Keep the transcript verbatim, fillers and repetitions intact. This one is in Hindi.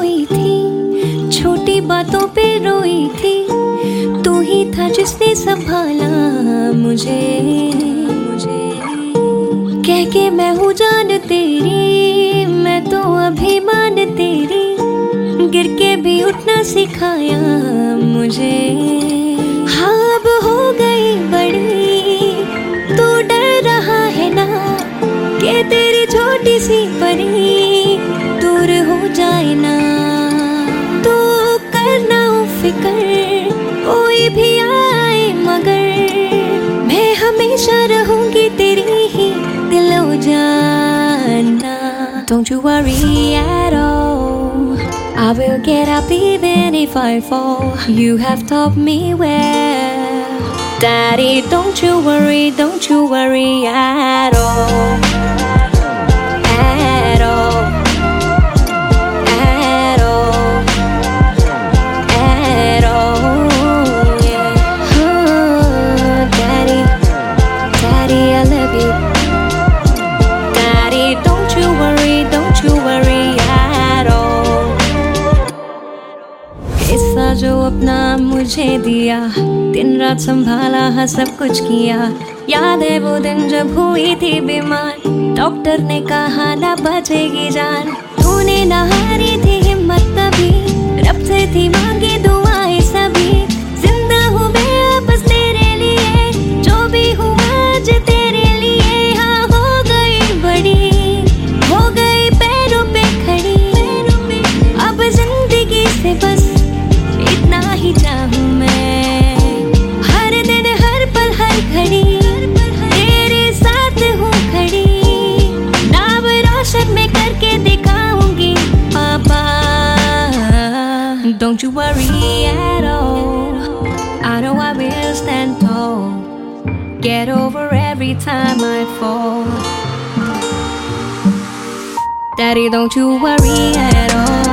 खोई थी, छोटी बातों पे रोई थी, तू ही था जिसने संभाला मुझे। मुझे कह के मैं हूँ जान तेरी, मैं तो अभिमान तेरी, गिर के भी उठना सिखाया मुझे। हाँ अब हो गई बड़ी, तू डर रहा है ना कि तेरी छोटी सी परी दूर हो जाए ना। तू करना फिक्र कोई भी आए मगर मैं हमेशा रहूंगी तेरी ही दिलो जाना। Don't you worry at all, I will get up even if I fall. You have taught me well, Daddy, don't you worry, don't you worry at all. At all. At all. At all, yeah. Oh, Daddy, Daddy, I love you. Daddy, don't you worry, don't you worry at all. हिस्सा जो अपना मुझे दिया, दिन रात संभाला हाँ सब कुछ किया। याद है वो दिन जब हुई थी बीमार, डॉक्टर ने कहा ना बचेगी जान। तूने ना हारी थी हिम्मत तभी, रब से थी मांगी दुआएं सभी। जिंदा हूँ मैं बस तेरे लिए, जो भी हूँ आज तेरे लिए। हाँ हो गई बड़ी, हो गई पैरों पे खड़ी, अब जिंदगी से बस इतना ही चाहूँ मैं। हर दिन हर पल हर घड़ी तेरे साथ हूँ खड़ी, नाम रोशन में करके दिखाऊंगी पापा। Don't you worry at all, I know I will stand tall, get over every time I fall. Daddy, don't you worry at all.